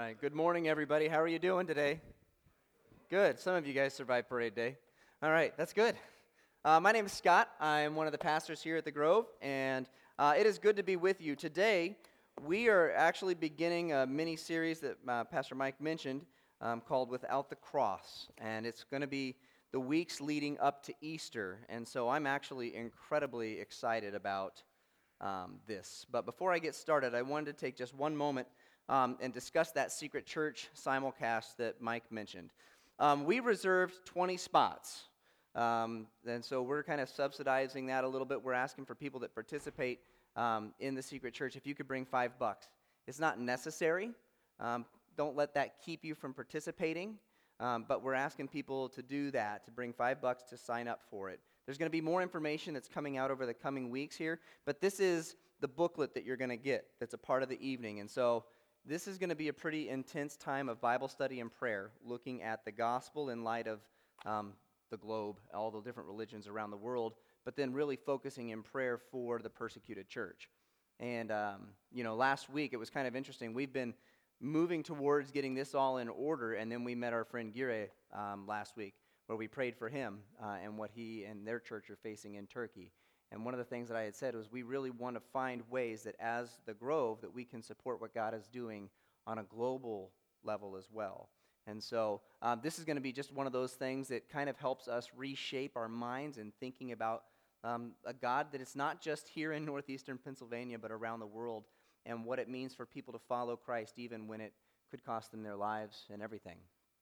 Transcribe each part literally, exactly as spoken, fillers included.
right. Good morning, everybody. How are you doing today? Good. Some of you guys survived parade day. All right. That's good. Uh, my name is Scott. I am one of the pastors here at the Grove, and uh, it is good to be with you. Today, we are actually beginning a mini-series that uh, Pastor Mike mentioned um, called Without the Cross, and it's going to be the weeks leading up to Easter, and so I'm actually incredibly excited about um, this. But before I get started, I wanted to take just one moment Um, and discuss that Secret Church simulcast that Mike mentioned. Um, we reserved twenty spots, um, and so we're kind of subsidizing that a little bit. We're asking for people that participate um, in the Secret Church, if you could bring five bucks. It's not necessary. Um, don't let that keep you from participating, um, but we're asking people to do that, to bring five bucks to sign up for it. There's going to be more information that's coming out over the coming weeks here, but this is the booklet that you're going to get that's a part of the evening, and so this is going to be a pretty intense time of Bible study and prayer, looking at the gospel in light of um, the globe, all the different religions around the world, but then really focusing in prayer for the persecuted church. And, um, you know, last week it was kind of interesting. We've been moving towards getting this all in order, and then we met our friend Gire um, last week, where we prayed for him uh, and what he and their church are facing in Turkey. And one of the things that I had said was we really want to find ways that as the Grove that we can support what God is doing on a global level as well. And so um, this is going to be just one of those things that kind of helps us reshape our minds in thinking about um, a God that is not just here in northeastern Pennsylvania but around the world, and what it means for people to follow Christ even when it could cost them their lives and everything.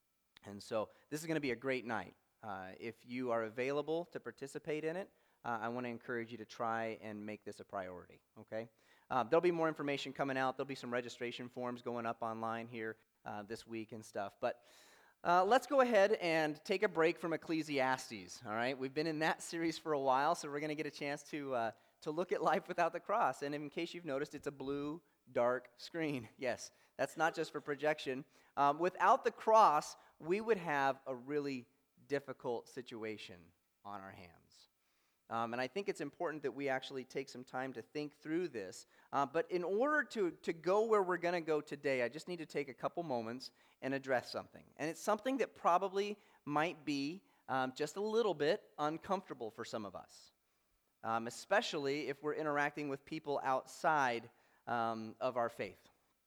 And so this is going to be a great night. Uh, if you are available to participate in it, Uh, I want to encourage you to try and make this a priority, okay? Uh, there'll be more information coming out. There'll be some registration forms going up online here uh, this week and stuff. But uh, let's go ahead and take a break from Ecclesiastes, all right? We've been in that series for a while, so we're going to get a chance to, uh, to look at life without the cross. And in case you've noticed, it's a blue, dark screen. Yes, that's not just for projection. Um, without the cross, we would have a really difficult situation on our hands. Um, and I think it's important that we actually take some time to think through this. Uh, but in order to, to go where we're going to go today, I just need to take a couple moments and address something. And it's something that probably might be um, just a little bit uncomfortable for some of us, um, especially if we're interacting with people outside um, of our faith.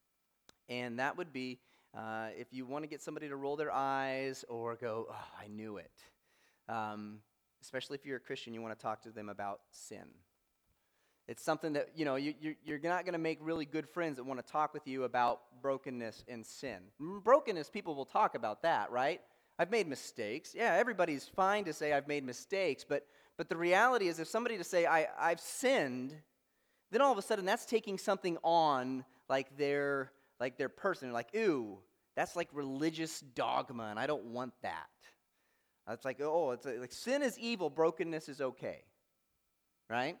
And that would be uh, if you want to get somebody to roll their eyes or go, oh, I knew it. Um, Especially if you're a Christian, you want to talk to them about sin. It's something that, you know, you, you're, you're not going to make really good friends that want to talk with you about brokenness and sin. Brokenness, people will talk about that, right? I've made mistakes. Yeah, everybody's fine to say I've made mistakes, but but the reality is if somebody to say I, I've sinned, then all of a sudden that's taking something on like their, like their person. Like, ew, that's like religious dogma, and I don't want that. It's like, oh, it's like sin is evil, brokenness is okay, right?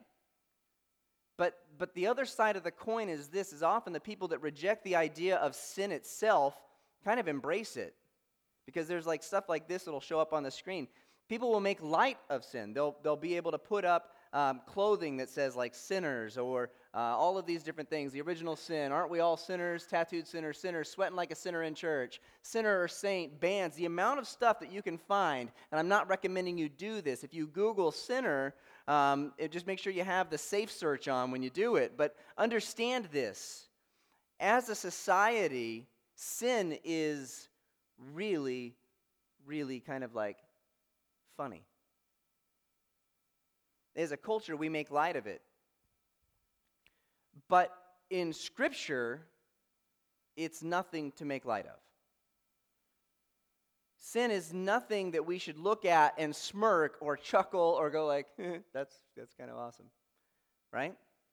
But but the other side of the coin is this, is often the people that reject the idea of sin itself kind of embrace it. Because there's like stuff like this that'll show up on the screen. People will make light of sin. They'll, they'll be able to put up um, clothing that says like sinners or uh, all of these different things. The original sin, aren't we all sinners, tattooed sinners, sinners, sweating like a sinner in church, sinner or saint, bands. The amount of stuff that you can find, and I'm not recommending you do this. If you Google sinner, um, it, just make sure you have the safe search on when you do it. But understand this. As a society, sin is really, really kind of like funny. As a culture, we make light of it. But in Scripture, it's nothing to make light of. Sin is nothing that we should look at and smirk or chuckle or go like, that's that's kind of awesome, right?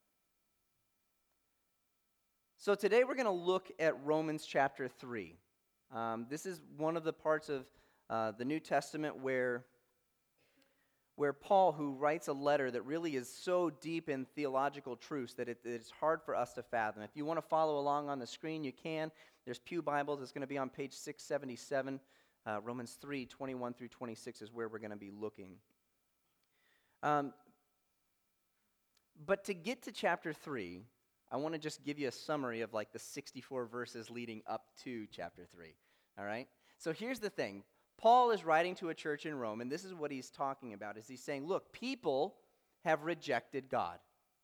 So today we're going to look at Romans chapter three. Um, this is one of the parts of uh, the New Testament where where Paul, who writes a letter that really is so deep in theological truths that it, it's hard for us to fathom. If you want to follow along on the screen, you can. There's Pew Bibles. It's going to be on page six seventy-seven. Uh, Romans three, twenty-one through twenty-six is where we're going to be looking. Um, but to get to chapter three, I want to just give you a summary of like the sixty-four verses leading up to chapter three. All right? So here's the thing. Paul is writing to a church in Rome, and this is what he's talking about. Is he's saying, look, people have rejected God.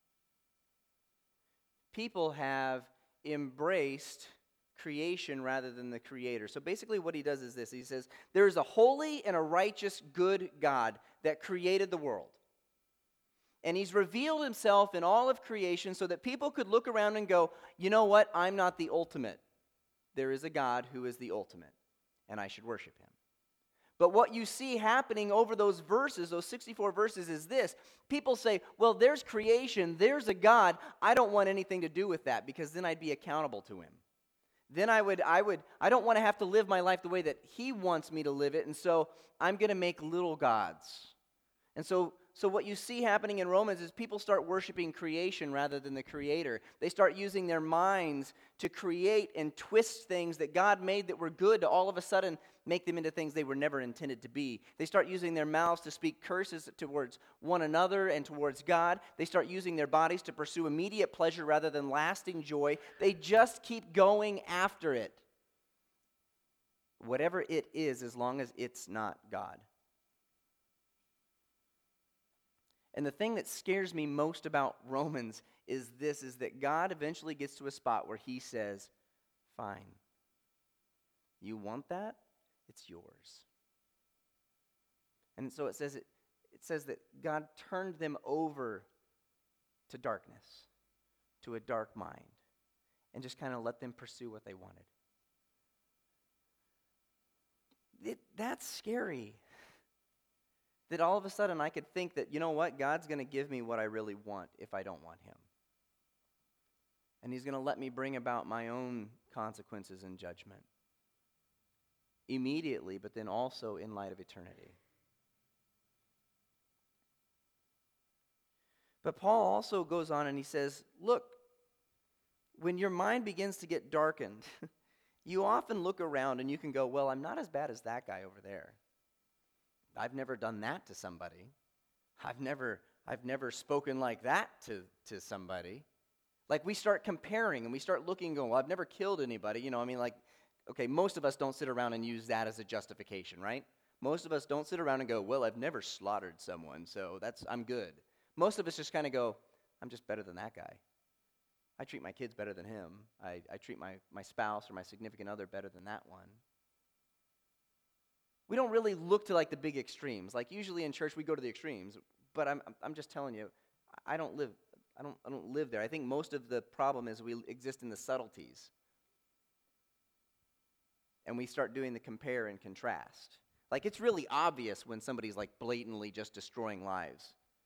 People have embraced creation rather than the Creator. So basically what he does is this. He says, there is a holy and a righteous, good God that created the world. And he's revealed himself in all of creation so that people could look around and go, you know what? I'm not the ultimate. There is a God who is the ultimate, and I should worship him. But what you see happening over those verses, those sixty-four verses, is this. People say, well, there's creation, there's a God. I don't want anything to do with that because then I'd be accountable to him. Then I would, I would, I don't want to have to live my life the way that he wants me to live it, and so I'm going to make little gods. And so, so what you see happening in Romans is people start worshiping creation rather than the Creator. They start using their minds to create and twist things that God made that were good to all of a sudden make them into things they were never intended to be. They start using their mouths to speak curses towards one another and towards God. They start using their bodies to pursue immediate pleasure rather than lasting joy. They just keep going after it. Whatever it is, as long as it's not God. And the thing that scares me most about Romans is this, is that God eventually gets to a spot where he says, fine, you want that? It's yours. And so it says it, it says that God turned them over to darkness, to a dark mind, and just kind of let them pursue what they wanted. It, that's scary. That all of a sudden I could think that, you know what, God's going to give me what I really want if I don't want him. And he's going to let me bring about my own consequences and judgment. Immediately, but then also in light of eternity. But Paul also goes on and he says, look, when your mind begins to get darkened, you often look around and you can go, well, I'm not as bad as that guy over there. I've never done that to somebody. I've never, I've never spoken like that to, to somebody. Like we start comparing and we start looking and going, well, I've never killed anybody. You know, I mean, like, okay, most of us don't sit around and use that as a justification, right? Most of us don't sit around and go, well, I've never slaughtered someone, so that's I'm good. Most of us just kind of go, I'm just better than that guy. I treat my kids better than him. I, I treat my, my spouse or my significant other better than that one. We don't really look to like the big extremes. Like usually in church we go to the extremes, but I'm I'm just telling you, I don't live I don't I don't live there. I think most of the problem is we exist in the subtleties. And we start doing the compare and contrast. Like it's really obvious when somebody's like blatantly just destroying lives.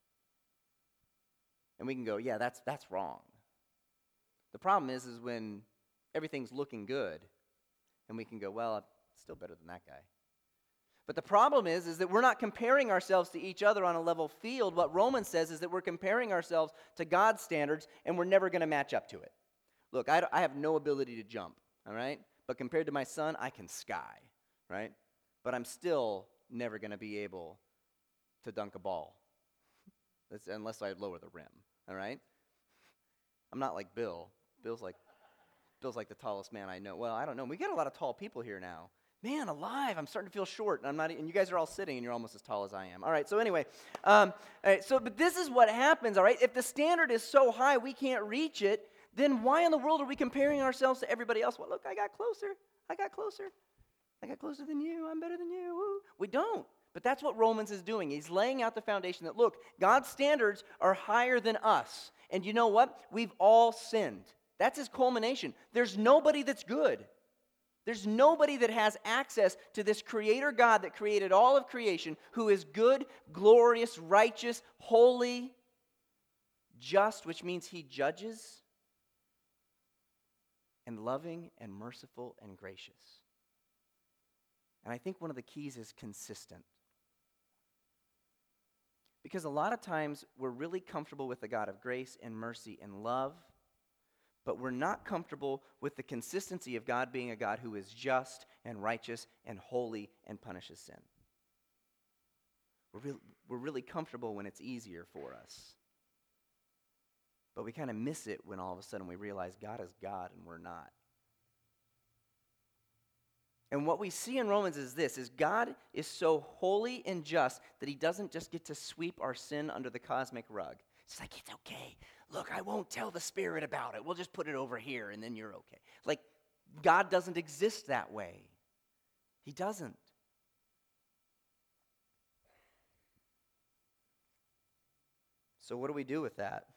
And we can go, yeah, that's that's wrong. The problem is is when everything's looking good and we can go, well, I'm still better than that guy. But the problem is, is that we're not comparing ourselves to each other on a level field. What Romans says is that we're comparing ourselves to God's standards, and we're never going to match up to it. Look, I, I have no ability to jump, all right? But compared to my son, I can sky, right? But I'm still never going to be able to dunk a ball, That's, unless I lower the rim, all right? I'm not like Bill. Bill's like, Bill's like the tallest man I know. Well, I don't know. We got a lot of tall people here now. Man, alive, I'm starting to feel short, and I'm not. And you guys are all sitting, and you're almost as tall as I am. All right, so anyway, um, all right, so but this is what happens, all right? If the standard is so high we can't reach it, then why in the world are we comparing ourselves to everybody else? Well, look, I got closer. I got closer. I got closer than you. I'm better than you. Woo. We don't. But that's what Romans is doing. He's laying out the foundation that, look, God's standards are higher than us. And you know what? We've all sinned. That's his culmination. There's nobody that's good. There's nobody that has access to this creator God that created all of creation, who is good, glorious, righteous, holy, just, which means he judges, and loving and merciful and gracious. And I think one of the keys is consistent. Because a lot of times we're really comfortable with the God of grace and mercy and love, but we're not comfortable with the consistency of God being a God who is just and righteous and holy and punishes sin. We're, re- we're really comfortable when it's easier for us. But we kind of miss it when all of a sudden we realize God is God and we're not. And what we see in Romans is this, is God is so holy and just that he doesn't just get to sweep our sin under the cosmic rug. It's like, it's okay. Look, I won't tell the Spirit about it. We'll just put it over here and then you're okay. Like, God doesn't exist that way. He doesn't. So what do we do with that?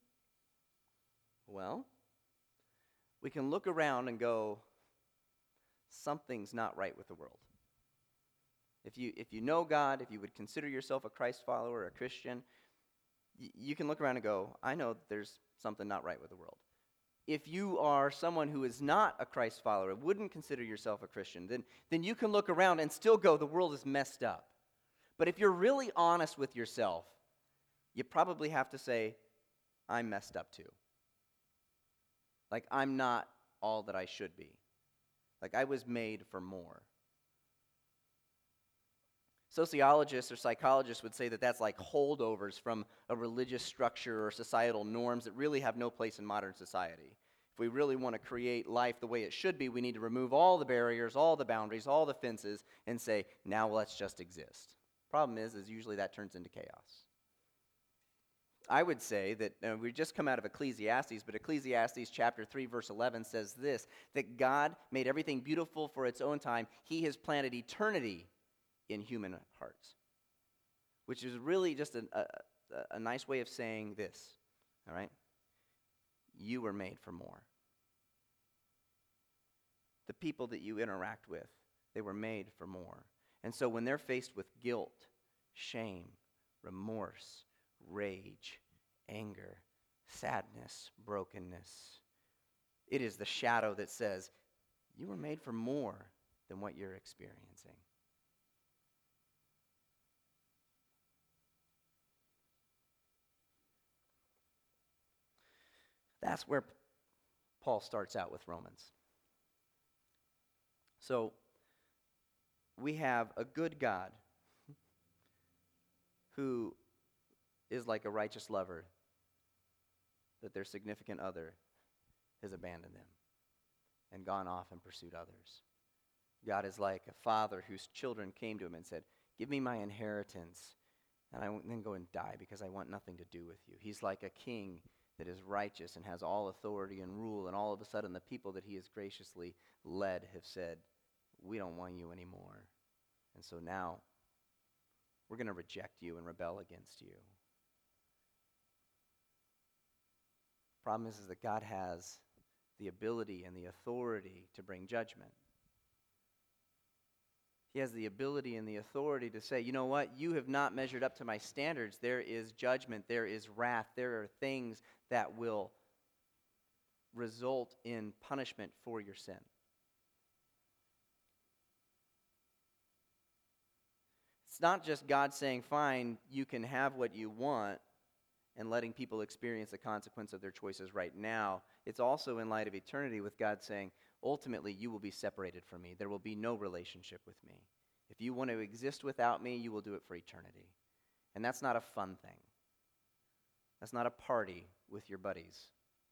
Well, we can look around and go, something's not right with the world. If you if you know God, if you would consider yourself a Christ follower or a Christian, y- you can look around and go, I know there's something not right with the world. If you are someone who is not a Christ follower, wouldn't consider yourself a Christian, then, then you can look around and still go, the world is messed up. But if you're really honest with yourself, you probably have to say, I'm messed up too. Like, I'm not all that I should be. Like, I was made for more. Sociologists or psychologists would say that that's like holdovers from a religious structure or societal norms that really have no place in modern society. If we really want to create life the way it should be, we need to remove all the barriers, all the boundaries, all the fences, and say, now let's just exist. Problem is, is usually that turns into chaos. I would say that uh, we just come out of Ecclesiastes, but Ecclesiastes chapter three, verse eleven says this, that God made everything beautiful for its own time. He has planted eternity in human hearts, which is really just a, a, a nice way of saying this, all right? You were made for more. The people that you interact with, they were made for more. And so when they're faced with guilt, shame, remorse, rage, anger, sadness, brokenness, it is the shadow that says, you were made for more than what you're experiencing. That's where Paul starts out with Romans. So, we have a good God who is like a righteous lover that their significant other has abandoned them and gone off and pursued others. God is like a father whose children came to him and said, give me my inheritance, and I won't then go and die because I want nothing to do with you. He's like a king that is righteous and has all authority and rule, and all of a sudden the people that he has graciously led have said, we don't want you anymore. And so now we're going to reject you and rebel against you. Problem is, is that God has the ability and the authority to bring judgment. He has the ability and the authority to say, you know what, you have not measured up to my standards. There is judgment, there is wrath, there are things that will result in punishment for your sin. It's not just God saying, fine, you can have what you want, and letting people experience the consequence of their choices right now. It's also in light of eternity with God saying, ultimately, you will be separated from me. There will be no relationship with me. If you want to exist without me, you will do it for eternity. And that's not a fun thing. That's not a party with your buddies.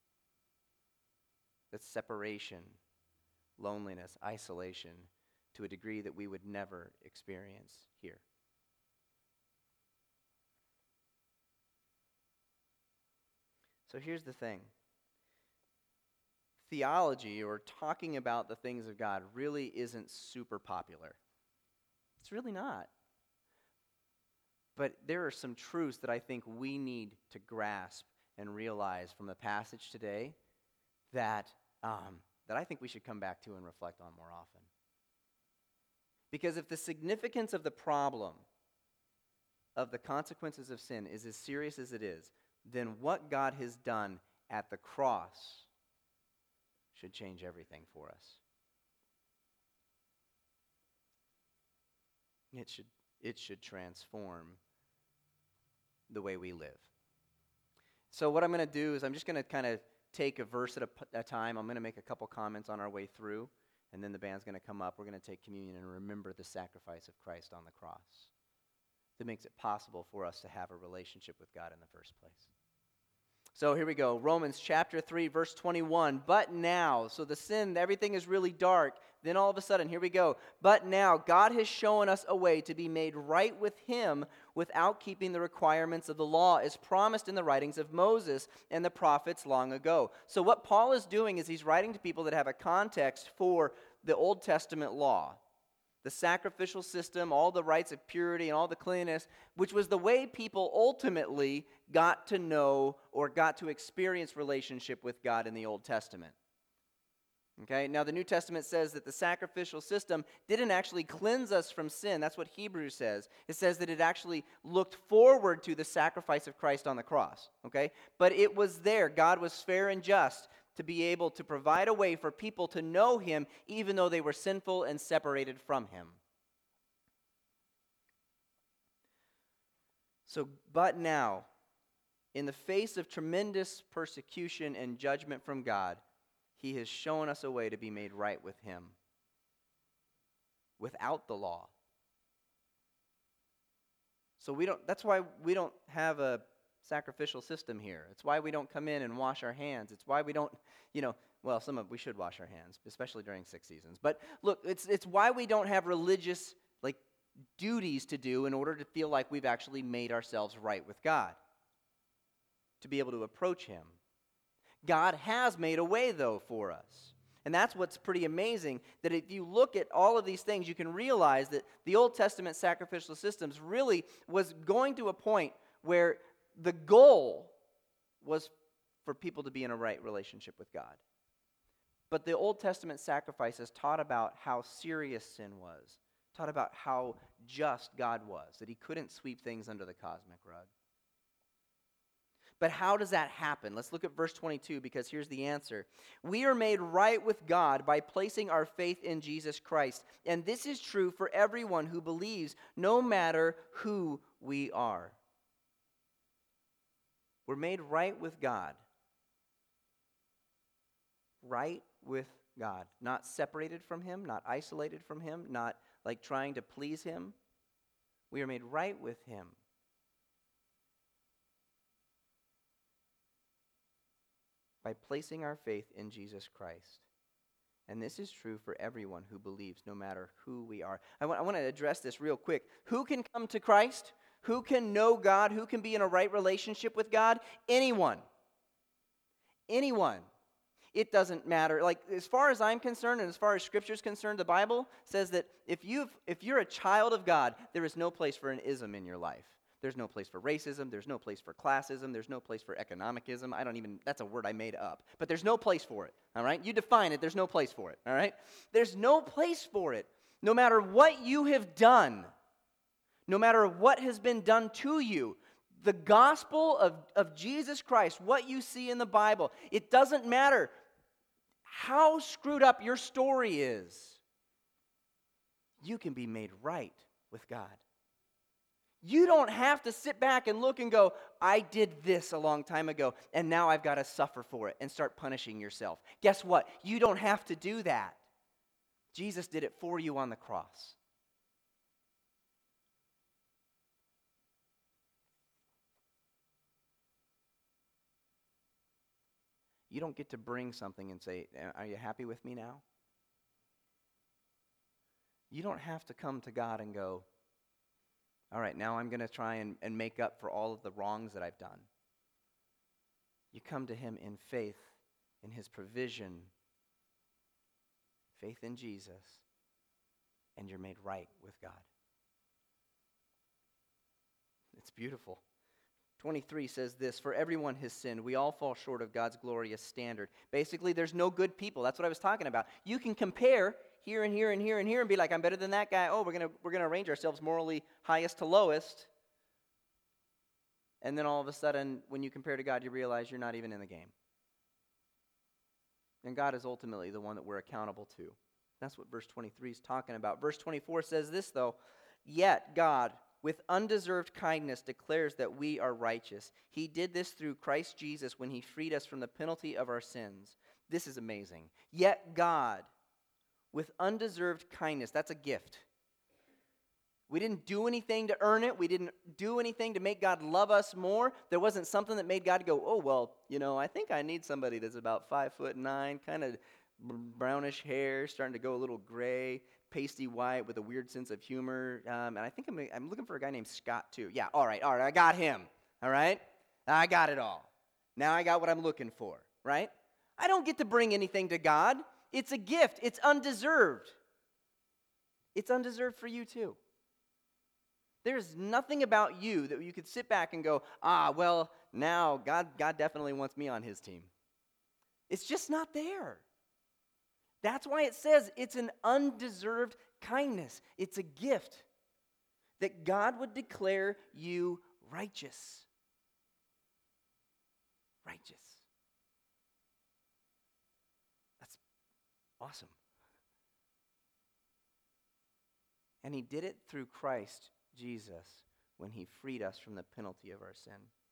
That's separation, loneliness, isolation, to a degree that we would never experience here. So here's the thing. Theology, or talking about the things of God, really isn't super popular. It's really not. But there are some truths that I think we need to grasp and realize from the passage today that, um, that I think we should come back to and reflect on more often. Because if the significance of the problem of the consequences of sin is as serious as it is, then what God has done at the cross should change everything for us. It should, it should transform the way we live. So what I'm going to do is I'm just going to kind of take a verse at a, a time. I'm going to make a couple comments on our way through, and then the band's going to come up. We're going to take communion and remember the sacrifice of Christ on the cross that makes it possible for us to have a relationship with God in the first place. So here we go. Romans chapter three, verse twenty-one. But now, so the sin, everything is really dark. Then all of a sudden, here we go. But now, God has shown us a way to be made right with Him without keeping the requirements of the law, as promised in the writings of Moses and the prophets long ago. So what Paul is doing is he's writing to people that have a context for the Old Testament law. The sacrificial system, all the rites of purity, and all the cleanliness, which was the way people ultimately got to know or got to experience relationship with God in the Old Testament. Okay, now the New Testament says that the sacrificial system didn't actually cleanse us from sin. That's what Hebrews says. It says that it actually looked forward to the sacrifice of Christ on the cross. Okay, but it was there. God was fair and just to be able to provide a way for people to know Him even though they were sinful and separated from Him. So, but now, in the face of tremendous persecution and judgment from God, He has shown us a way to be made right with Him without the law. So we don't, that's why we don't have a sacrificial system here. It's why we don't come in and wash our hands. It's why we don't, you know, well, some of we should wash our hands, especially during six seasons. But look, it's it's why we don't have religious like duties to do in order to feel like we've actually made ourselves right with God, to be able to approach Him. God has made a way, though, for us. And that's what's pretty amazing, that if you look at all of these things, you can realize that the Old Testament sacrificial systems really was going to a point where the goal was for people to be in a right relationship with God. But the Old Testament sacrifices taught about how serious sin was, taught about how just God was, that He couldn't sweep things under the cosmic rug. But how does that happen? Let's look at verse twenty-two, because here's the answer. We are made right with God by placing our faith in Jesus Christ. And this is true for everyone who believes, no matter who we are. We're made right with God. Right with God. Not separated from Him, not isolated from Him, not like trying to please Him. We are made right with Him. By placing our faith in Jesus Christ. And this is true for everyone who believes, no matter who we are. I want, I want to address this real quick. Who can come to Christ? Who can know God? Who can be in a right relationship with God? Anyone. Anyone. It doesn't matter. Like, as far as I'm concerned, and as far as Scripture is concerned, the Bible says that if you've, if you're a child of God, there is no place for an ism in your life. There's no place for racism. There's no place for classism. There's no place for economicism. I don't even, that's a word I made up. But there's no place for it, all right? You define it, there's no place for it, all right? There's no place for it. No matter what you have done, no matter what has been done to you, the gospel of, of Jesus Christ, what you see in the Bible, it doesn't matter how screwed up your story is. You can be made right with God. You don't have to sit back and look and go, I did this a long time ago, and now I've got to suffer for it and start punishing yourself. Guess what? You don't have to do that. Jesus did it for you on the cross. You don't get to bring something and say, are you happy with me now? You don't have to come to God and go, all right, now I'm going to try and, and make up for all of the wrongs that I've done. You come to Him in faith, in His provision, faith in Jesus, and you're made right with God. It's beautiful. twenty-three says this, for everyone has sinned. We all fall short of God's glorious standard. Basically, there's no good people. That's what I was talking about. You can compare here and here and here and here and be like, I'm better than that guy. Oh, we're going to we're going to arrange ourselves morally highest to lowest. And then all of a sudden, when you compare to God, you realize you're not even in the game. And God is ultimately the one that we're accountable to. That's what verse twenty-three is talking about. Verse twenty-four says this, though, yet God, with undeserved kindness, declares that we are righteous. He did this through Christ Jesus when He freed us from the penalty of our sins. This is amazing. Yet God, with undeserved kindness, that's a gift. We didn't do anything to earn it. We didn't do anything to make God love us more. There wasn't something that made God go, oh, well, you know, I think I need somebody that's about five foot nine, kind of brownish hair, starting to go a little gray, pasty white with a weird sense of humor. Um, and I think I'm, I'm looking for a guy named Scott, too. Yeah, all right, all right, I got him, all right? I got it all. Now I got what I'm looking for, right? I don't get to bring anything to God. It's a gift. It's undeserved. It's undeserved for you, too. There's nothing about you that you could sit back and go, ah, well, now God, God definitely wants me on his team. It's just not there. That's why it says it's an undeserved kindness. It's a gift that God would declare you righteous. Righteous. That's awesome. And he did it through Christ Jesus when he freed us from the penalty of our sin.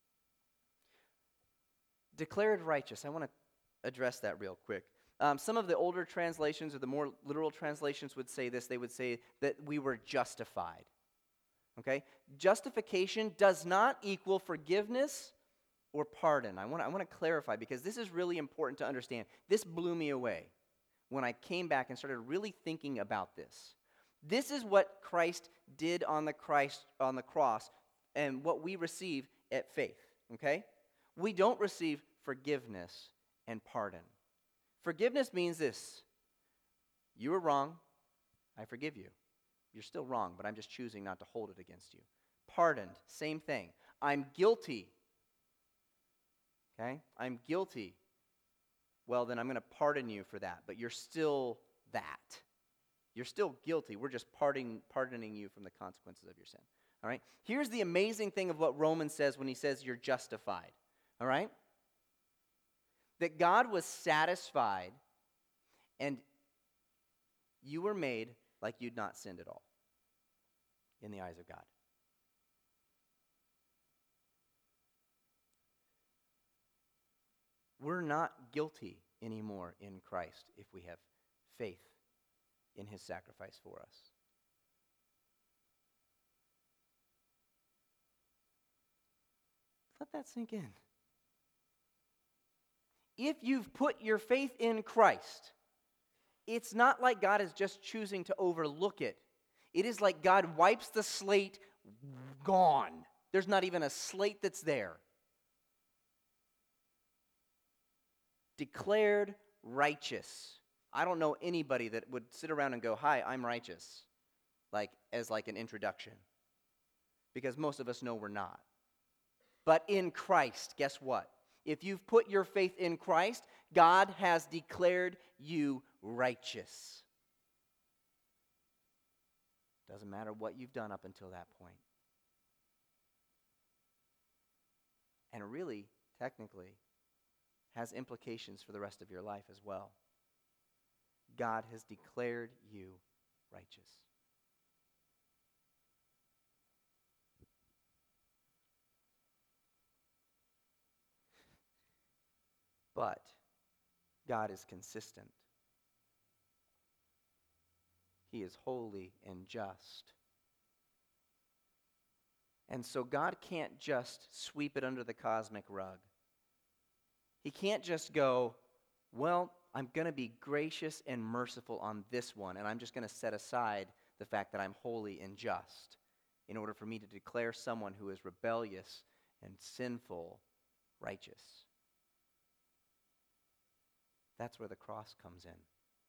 Declared righteous. I want to address that real quick. Um, some of the older translations or the more literal translations would say this. They would say that we were justified. Okay? Justification does not equal forgiveness or pardon. I want to I want to clarify because this is really important to understand. This blew me away when I came back and started really thinking about this. This is what Christ did on the Christ on the cross and what we receive at faith, okay? We don't receive forgiveness and pardon. Forgiveness means this. You were wrong. I forgive you. You're still wrong, but I'm just choosing not to hold it against you. Pardoned, same thing. I'm guilty. Okay? I'm guilty. Well, then I'm going to pardon you for that, but you're still that. You're still guilty. We're just pardoning, pardoning you from the consequences of your sin. All right? Here's the amazing thing of what Romans says when he says you're justified. All right? That God was satisfied and you were made like you'd not sinned at all in the eyes of God. We're not guilty anymore in Christ if we have faith in his sacrifice for us. Let that sink in. If you've put your faith in Christ, it's not like God is just choosing to overlook it. It is like God wipes the slate, gone. There's not even a slate that's there. Declared righteous. I don't know anybody that would sit around and go, hi, I'm righteous, like as like an introduction. Because most of us know we're not. But in Christ, guess what? If you've put your faith in Christ, God has declared you righteous. Doesn't matter what you've done up until that point. And really, technically, has implications for the rest of your life as well. God has declared you righteous. But God is consistent. He is holy and just. And so God can't just sweep it under the cosmic rug. He can't just go, well, I'm going to be gracious and merciful on this one, and I'm just going to set aside the fact that I'm holy and just in order for me to declare someone who is rebellious and sinful righteous. That's where the cross comes in.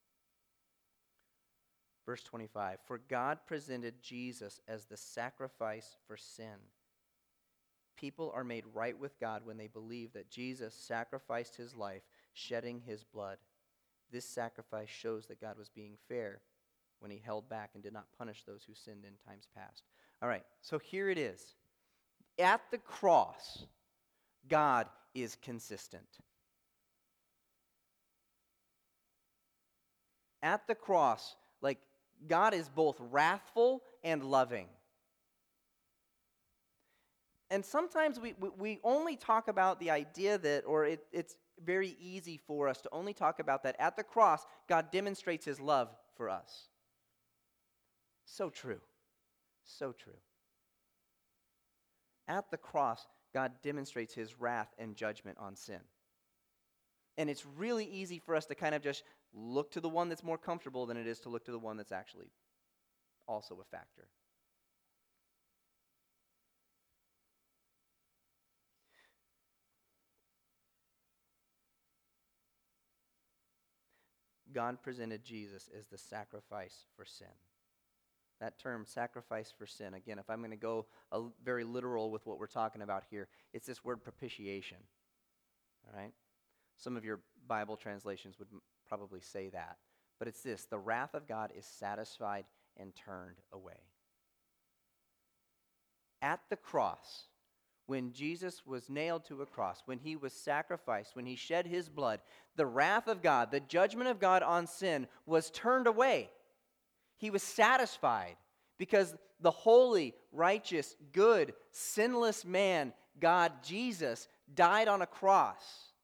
Verse twenty-five, for God presented Jesus as the sacrifice for sin. People are made right with God when they believe that Jesus sacrificed his life, shedding his blood. This sacrifice shows that God was being fair when he held back and did not punish those who sinned in times past. All right, so here it is. At the cross, God is consistent. At the cross, like, God is both wrathful and loving. And sometimes we, we, we only talk about the idea that, or it, it's very easy for us to only talk about that at the cross, God demonstrates his love for us. So true. So true. At the cross, God demonstrates his wrath and judgment on sin. And it's really easy for us to kind of just look to the one that's more comfortable than it is to look to the one that's actually also a factor. God presented Jesus as the sacrifice for sin. That term, sacrifice for sin, again, if I'm going to go a, very literal with what we're talking about here, it's this word propitiation. All right? Some of your Bible translations would m- probably say that. But it's this: the wrath of God is satisfied and turned away. At the cross, when Jesus was nailed to a cross, when he was sacrificed, when he shed his blood, the wrath of God, the judgment of God on sin was turned away. He was satisfied because the holy, righteous, good, sinless man, God, Jesus, died on a cross.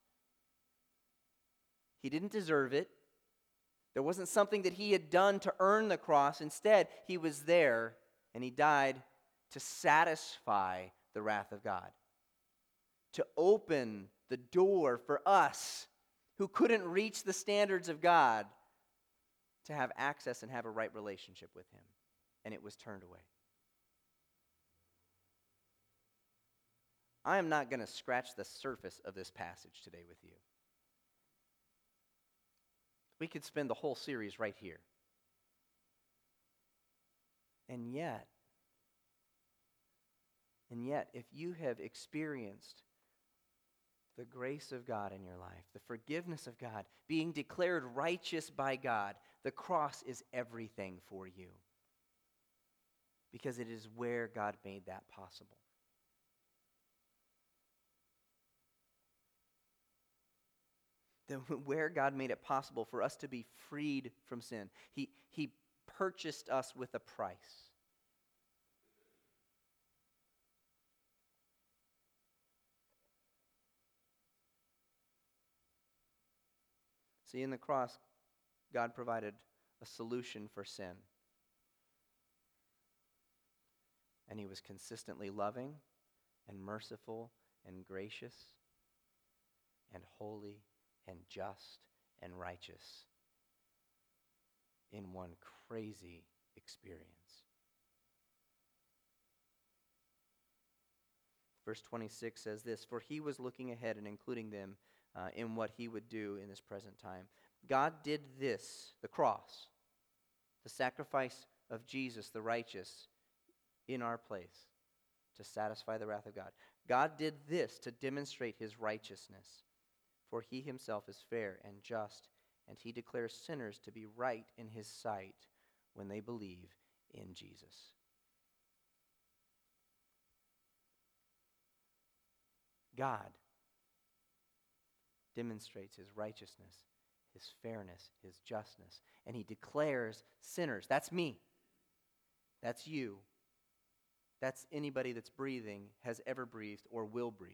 He didn't deserve it. There wasn't something that he had done to earn the cross. Instead, he was there and he died to satisfy the wrath of God, to open the door for us who couldn't reach the standards of God to have access and have a right relationship with him. And it was turned away. I am not going to scratch the surface of this passage today with you. We could spend the whole series right here. And yet, and yet, if you have experienced the grace of God in your life, the forgiveness of God, being declared righteous by God, the cross is everything for you. Because it is where God made that possible. The, where God made it possible for us to be freed from sin. He, he purchased us with a price. See, in the cross, God provided a solution for sin. And he was consistently loving and merciful and gracious and holy and just and righteous in one crazy experience. Verse twenty-six says this: "For he was looking ahead and including them uh, in what he would do in this present time." God did this, the cross, the sacrifice of Jesus, the righteous, in our place to satisfy the wrath of God. God did this to demonstrate his righteousness. For he himself is fair and just, and he declares sinners to be right in his sight when they believe in Jesus. God demonstrates his righteousness, his fairness, his justness, and he declares sinners. That's me. That's you. That's anybody that's breathing, has ever breathed, or will breathe.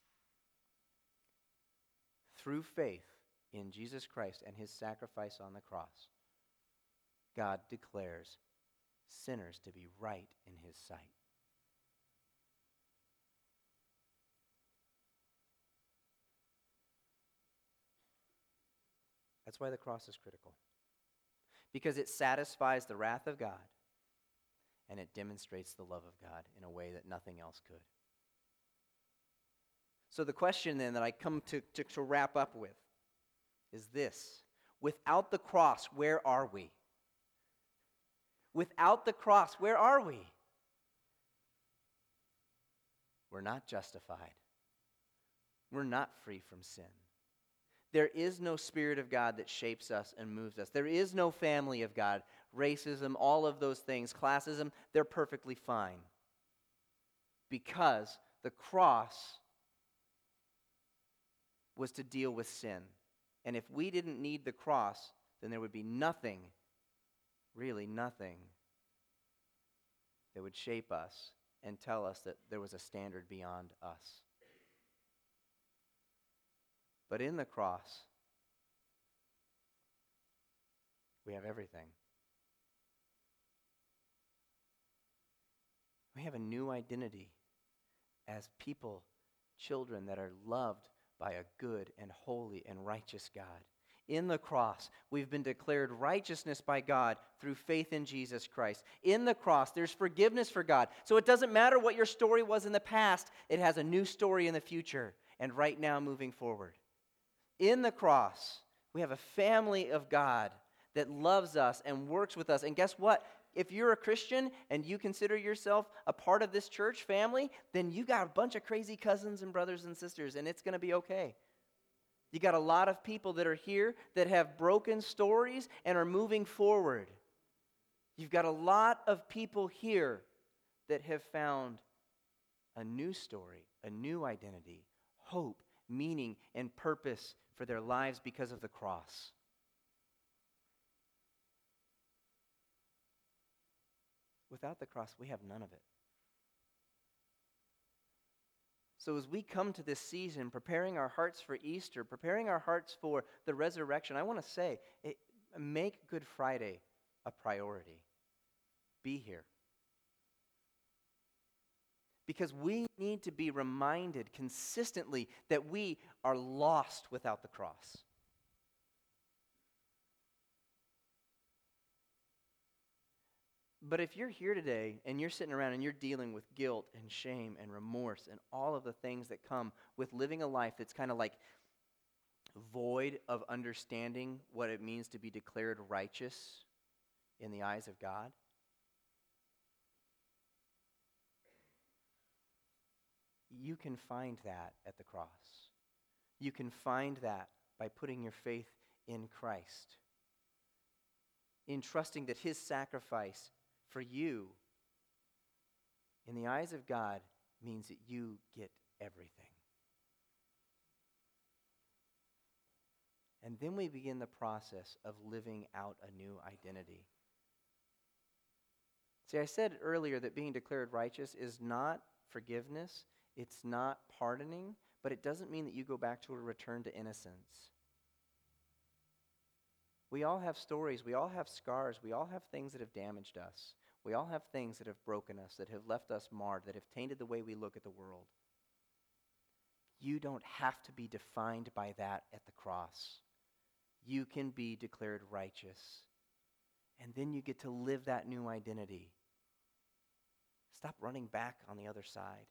Through faith in Jesus Christ and his sacrifice on the cross, God declares sinners to be right in his sight. That's why the cross is critical. Because it satisfies the wrath of God and it demonstrates the love of God in a way that nothing else could. So the question then that I come to, to, to wrap up with is this: without the cross, where are we? Without the cross, where are we? We're not justified. We're not free from sin. There is no Spirit of God that shapes us and moves us. There is no family of God. Racism, all of those things, classism, they're perfectly fine. Because the cross was to deal with sin. And if we didn't need the cross, then there would be nothing, really nothing, that would shape us and tell us that there was a standard beyond us. But in the cross, we have everything. have a new identity as people, children that are loved by a good and holy and righteous God. In the cross, we've been declared righteousness by God through faith in Jesus Christ. In the cross, there's forgiveness for God. So it doesn't matter what your story was in the past, it has a new story in the future and right now moving forward. In the cross, we have a family of God that loves us and works with us. And guess what? If you're a Christian and you consider yourself a part of this church family, then you got a bunch of crazy cousins and brothers and sisters, and it's going to be okay. You got a lot of people that are here that have broken stories and are moving forward. You've got a lot of people here that have found a new story, a new identity, hope, meaning, and purpose for their lives because of the cross. Without the cross, we have none of it. So as we come to this season, preparing our hearts for Easter, preparing our hearts for the resurrection, I want to say, it, make Good Friday a priority. Be here. Because we need to be reminded consistently that we are lost without the cross. But if you're here today and you're sitting around and you're dealing with guilt and shame and remorse and all of the things that come with living a life that's kind of like void of understanding what it means to be declared righteous in the eyes of God, you can find that at the cross. You can find that by putting your faith in Christ, in trusting that his sacrifice for you, in the eyes of God, means that you get everything. And then we begin the process of living out a new identity. See, I said earlier that being declared righteous is not forgiveness, it's not pardoning, but it doesn't mean that you go back to a return to innocence. We all have stories, we all have scars, we all have things that have damaged us. We all have things that have broken us, that have left us marred, that have tainted the way we look at the world. You don't have to be defined by that at the cross. You can be declared righteous. And then you get to live that new identity. Stop running back on the other side.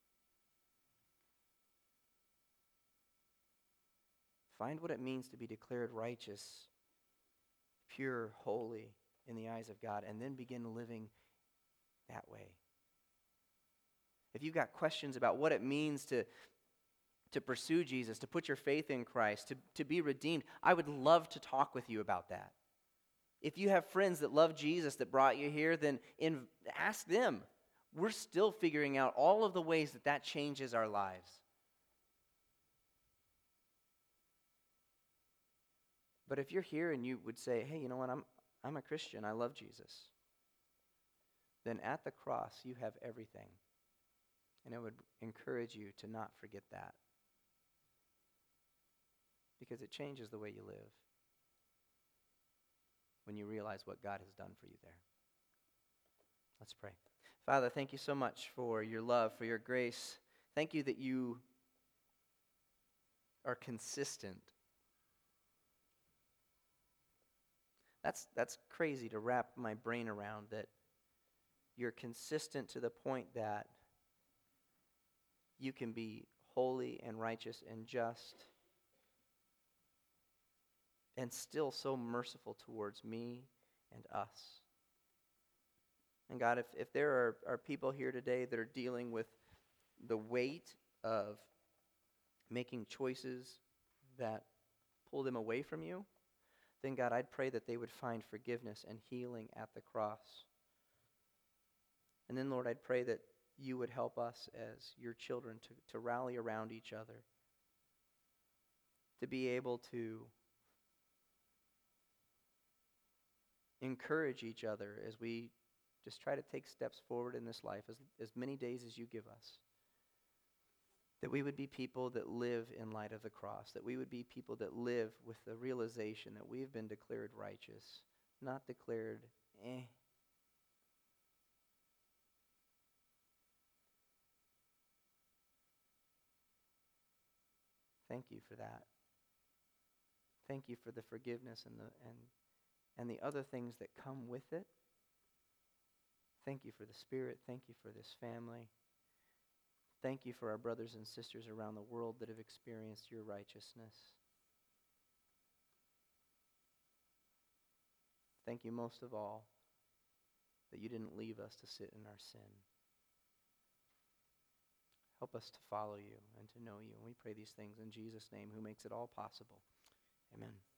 Find what it means to be declared righteous, pure, holy in the eyes of God, and then begin living that way. If you've got questions about what it means to, to pursue Jesus, to put your faith in Christ, to, to be redeemed, I would love to talk with you about that. If you have friends that love Jesus that brought you here, then in, ask them. We're still figuring out all of the ways that that changes our lives. But if you're here and you would say, hey, you know what, I'm I'm a Christian, I love Jesus, then at the cross you have everything. And I would encourage you to not forget that, because it changes the way you live when you realize what God has done for you there. Let's pray. Father, thank you so much for your love, for your grace. Thank you that you are consistent. That's that's crazy to wrap my brain around, that you're consistent to the point that you can be holy and righteous and just and still so merciful towards me and us. And God, if, if there are, are people here today that are dealing with the weight of making choices that pull them away from you, then God, I'd pray that they would find forgiveness and healing at the cross. And then, Lord, I'd pray that you would help us as your children to, to rally around each other, to be able to encourage each other as we just try to take steps forward in this life, as, as many days as you give us. That we would be people that live in light of the cross, that we would be people that live with the realization that we've been declared righteous, not declared, eh. Thank you for that. Thank you for the forgiveness and the and and the other things that come with it. Thank you for the Spirit. Thank you for this family. Thank you for our brothers and sisters around the world that have experienced your righteousness. Thank you most of all that you didn't leave us to sit in our sin. Help us to follow you and to know you. And we pray these things in Jesus' name, who makes it all possible. Amen.